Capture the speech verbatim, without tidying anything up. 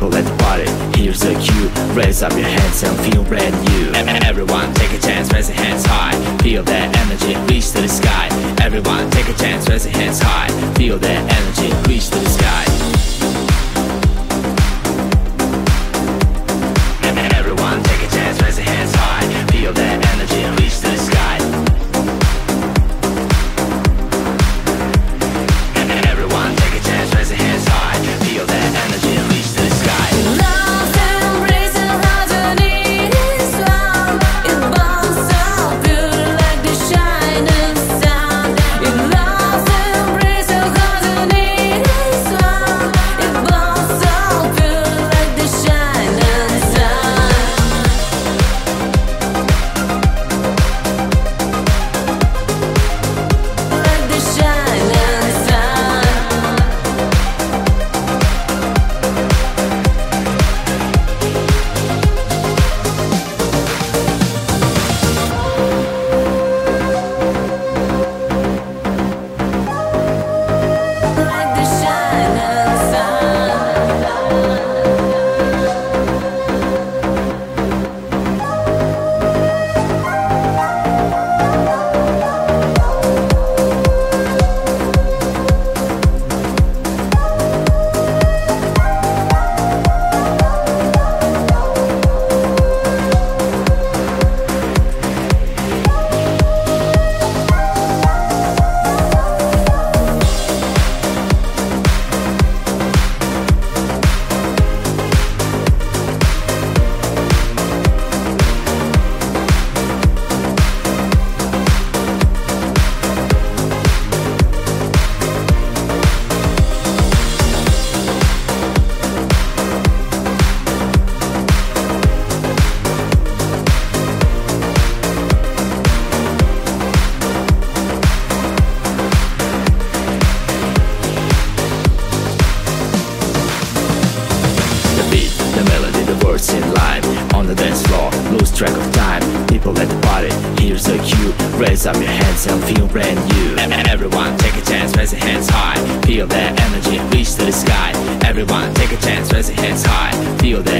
People at the party, here's a cue. Raise up your hands and feel brand new. Everyone take a chance, raise your hands high. Feel that energy, reach to the sky. Everyone take a chance, raise your hands high. Feel that energy, reach to the sky. Everyone take a chance, raise your hands high. Feel that energy, reach to the sky. Everyone take a chance, raise your hands high. Feel that energy, reach to the sky. Love embracing underneath is love. It burns so pure like the shining sun. It loves embracing underneath is love. It burns so pure like the shining sun. Like the shining sun. Like the shining sun. The beat, the melody, the words in line. On the dance floor, lose track of time. People at the party, here's a cue. Raise up your hands and feel brand new. Everyone take a chance, raise your hands high. Feel that energy, reach to the sky. Everyone take a chance, raise your hands high. Feel that